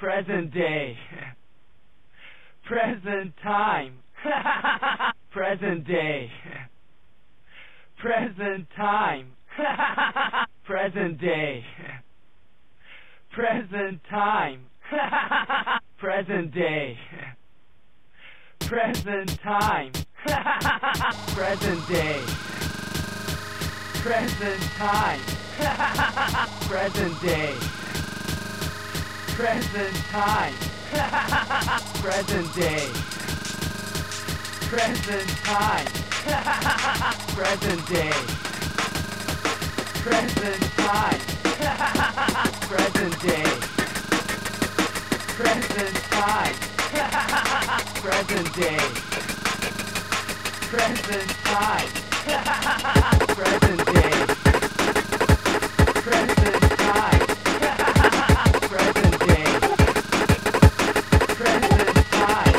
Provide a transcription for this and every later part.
present day, present time, present day, present time, present day, present time, present day, present time, present day, present time, present day, present time, present day, present time, present day, present time, present day, present time, present day, present time, present day, present time, present day, present time.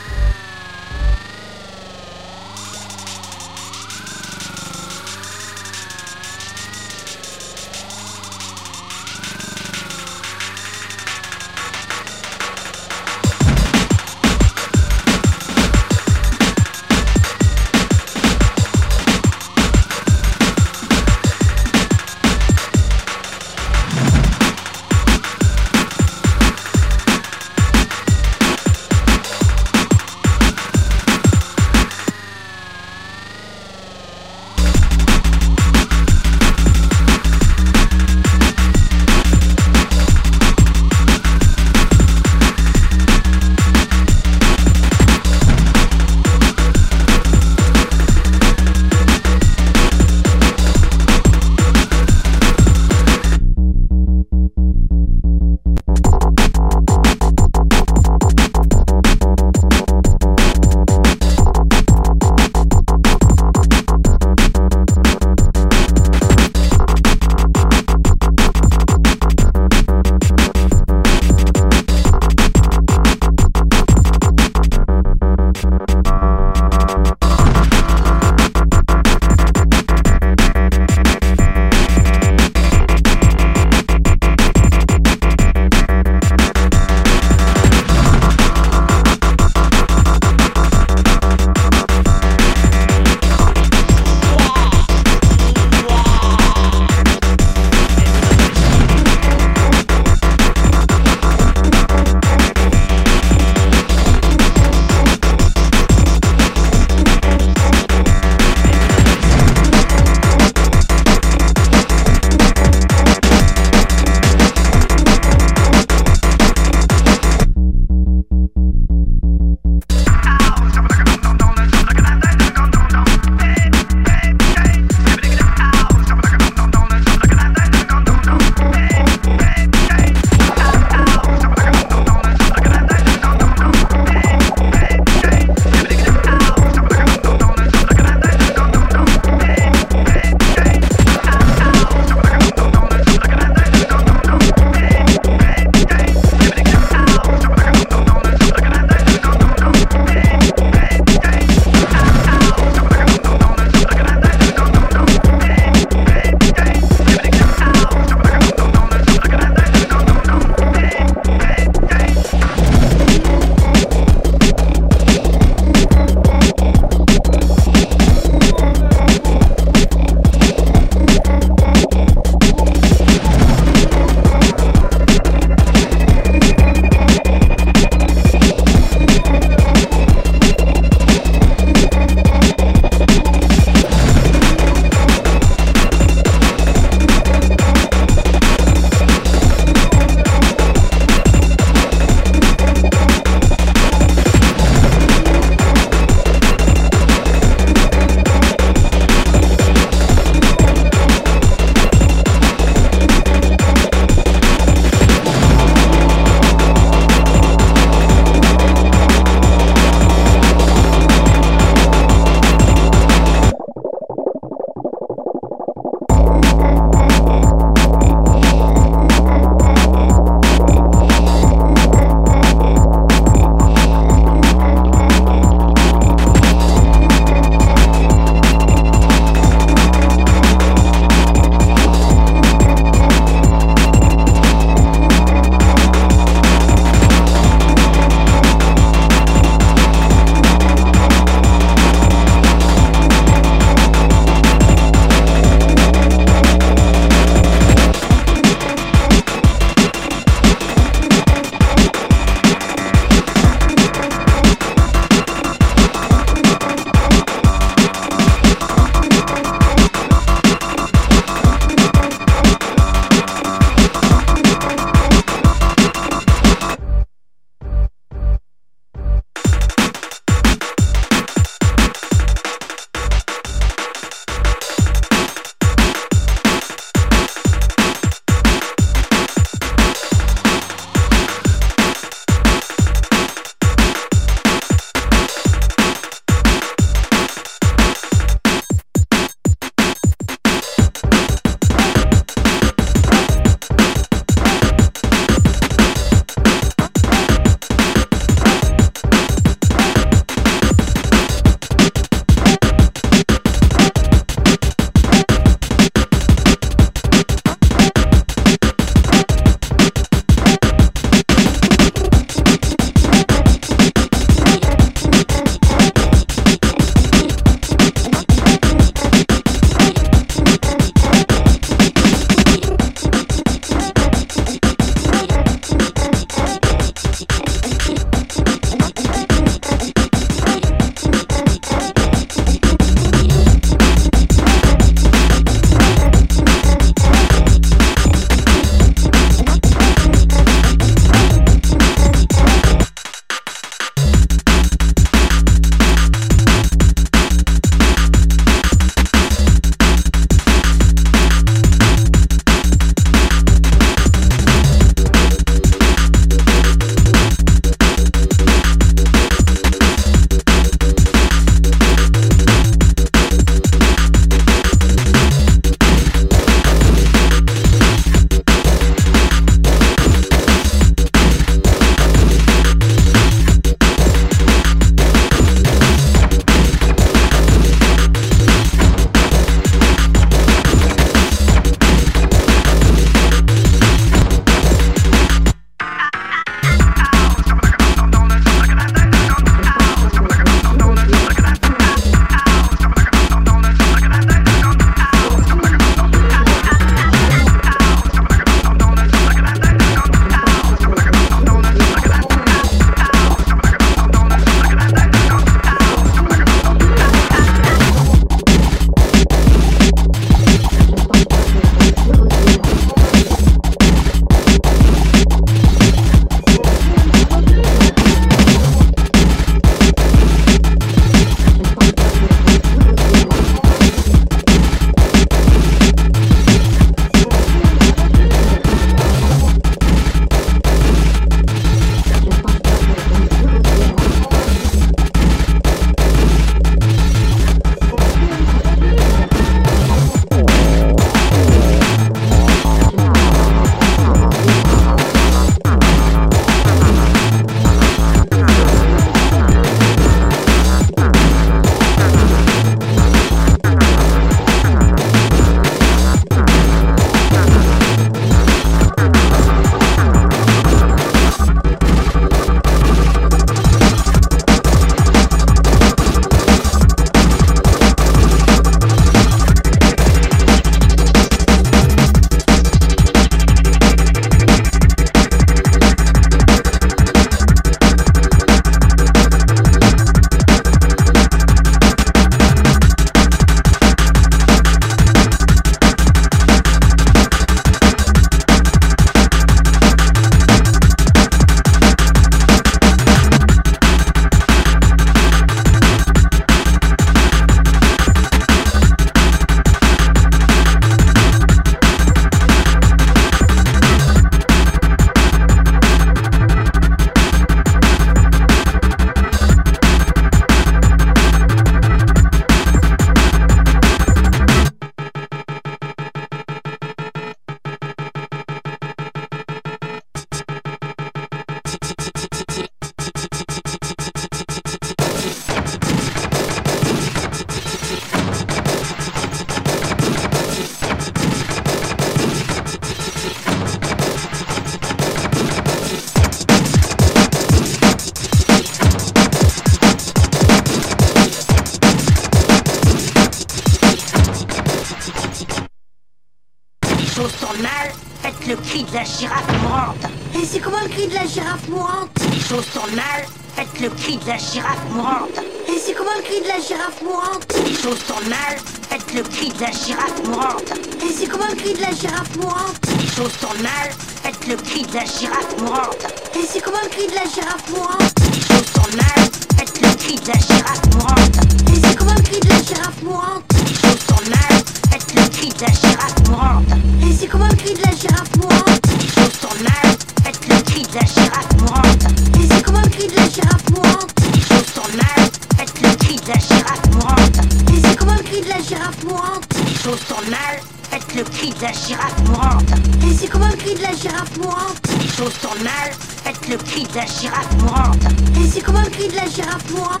tournent mal, faites le cri de la girafe mourante. Et c'est comment le cri de la girafe mourante? Si les choses tournent mal, faites le cri de la girafe mourante. Et c'est comment le cri de la girafe mourante? Si les choses tournent mal, faites le cri de la girafe mourante. Et c'est comment le cri de la girafe mourante? Si les choses tournent mal, faites le cri de la girafe mourante. Et c'est comment le cri de la girafe mourante? Si les choses tournent mal, faites le cri de la girafe mourante. Et c'est comment le cri de la girafe mourante? Si les choses tournent mal, faites le cri de la girafe mourante. Et c'est comment le cri de la girafe mourante? Si les choses tournent mal, faites le cri de la girafe mourante. Et c'est comment le cri de la girafe mourante? Si les choses tournent mal, faites le cri de la girafe mourante. Et c'est comment le cri de la girafe mourante? Si les choses tournent mal, faites le cri de la girafe mourante. Et c'est comment le cri de la girafe mourante? Si les choses tournent mal, faites le cri de la girafe mourante. Et c'est comment le cri de la girafe mourante?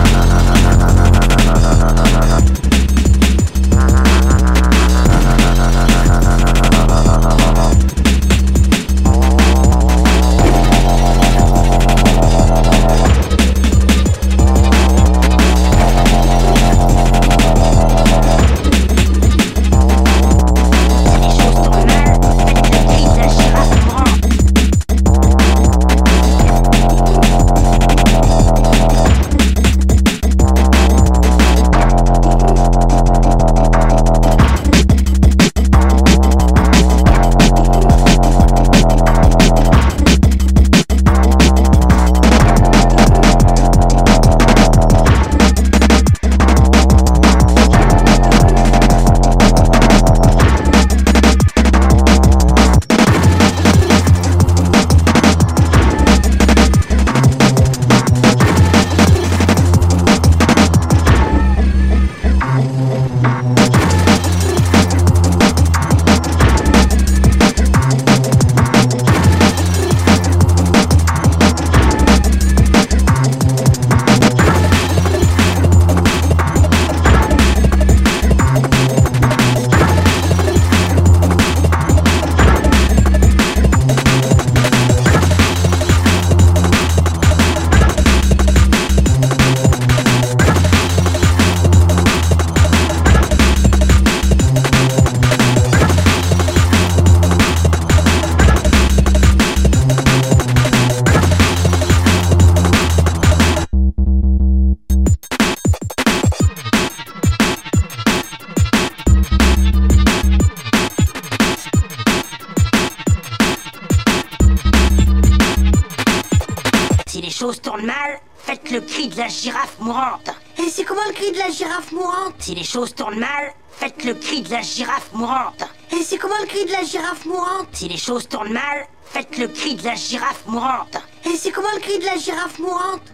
Tourne mal, faites le cri de la girafe mourante. Et c'est comment le cri de la girafe mourante? Si les choses tournent mal, faites le cri de la girafe mourante. Et c'est comment le cri de la girafe mourante? Si les choses tournent mal, faites le cri de la girafe mourante. Et c'est comment le cri de la girafe mourante?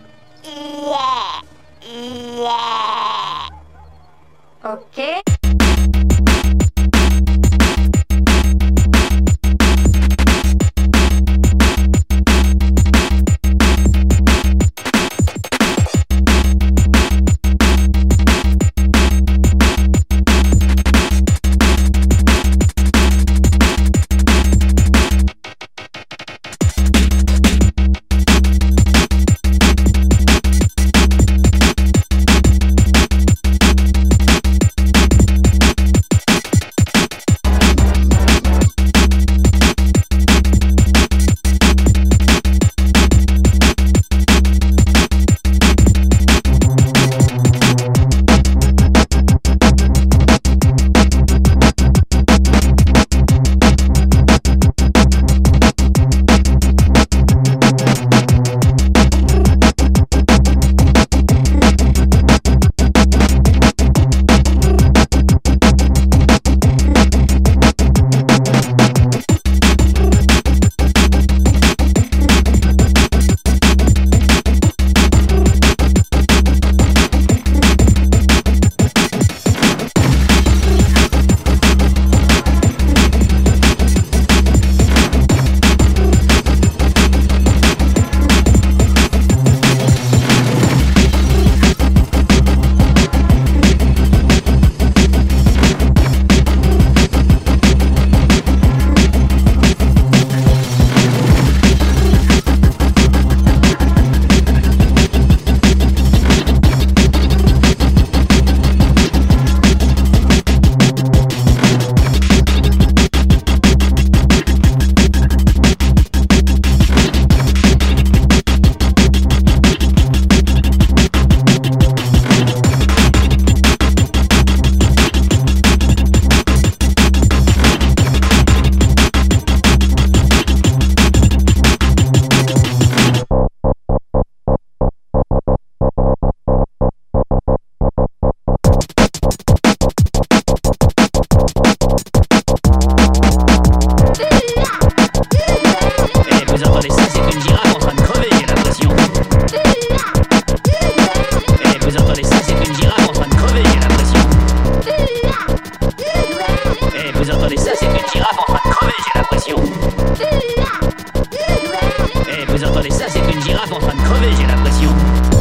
Ok. ça, c'est une girafe en train de crever, j'ai l'impression. Eh, vous entendez ça, c'est une girafe en train de crever, j'ai l'impression.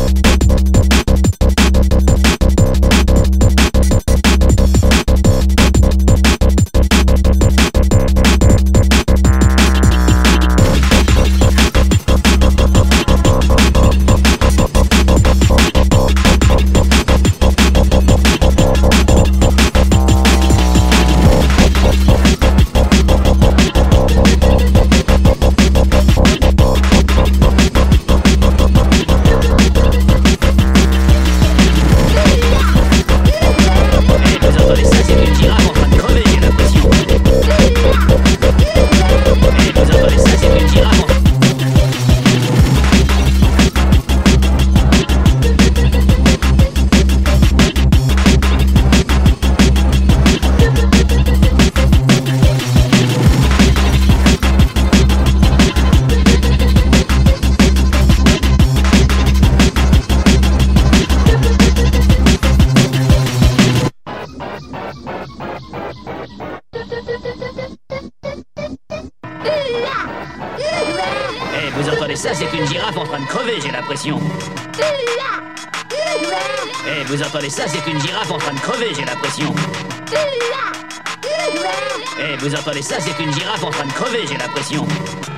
Vous entendez ça, c'est une girafe en train de crever, j'ai l'impression. Eh, vous entendez ça, c'est une girafe en train de crever, j'ai l'impression. Eh, vous entendez ça, c'est une girafe en train de crever, j'ai l'impression.